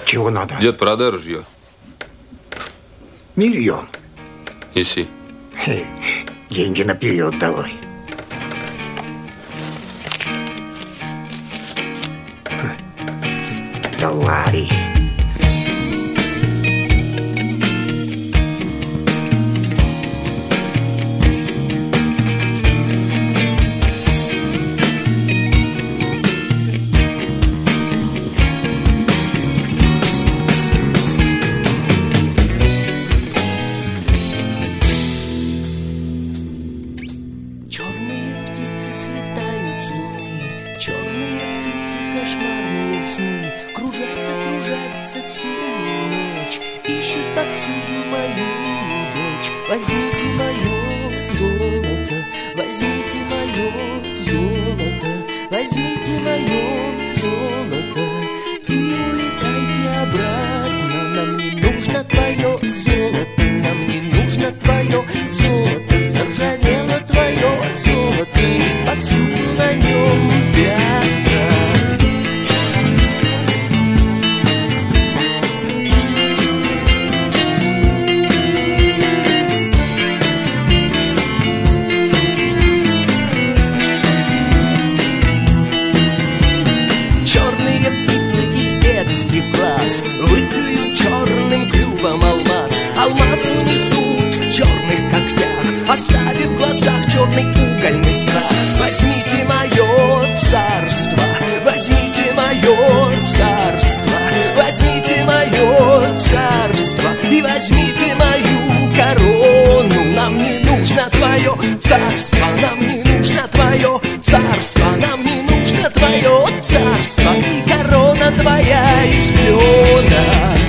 Чего надо? Дед, продай ружье. 1 000 000. Неси. Деньги наперед давай. Товарищ. Кружатся всю ночь, ищут повсюду мою дочь. Возьмите мое золото, возьмите мое золото, возьмите мое золото и улетайте обратно. Нам не нужно твое золото, нам не нужно твое золото. Заржавело твое золото и повсюду на нем пятна. Выклюют черным клювом алмаз. Алмаз унесут в черных когтях, оставив в глазах черный угольный страх. Возьмите мое царство, возьмите мое царство, возьмите мое царство и возьмите мою корону. Нам не нужно твое царство, нам не нужно твое царство, нам не нужно твое царство и корона твоя из клена.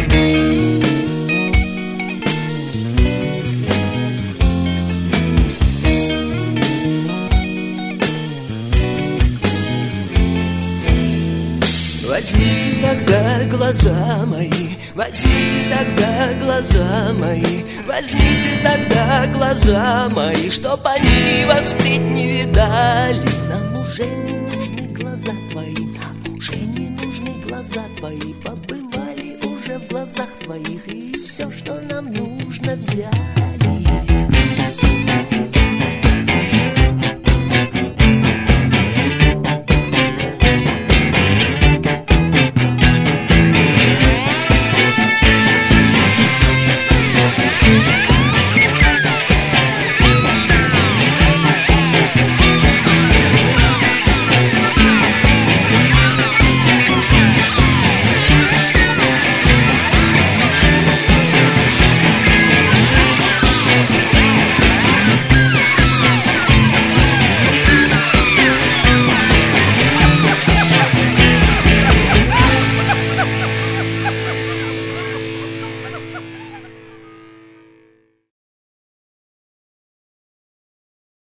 Возьмите тогда глаза мои, возьмите тогда глаза мои, возьмите тогда глаза мои, чтоб они вас впредь не видали. Нам уже не нужны глаза твои, нам уже не нужны глаза твои. Побывали уже в глазах твоих и все, что нам нужно, взяли.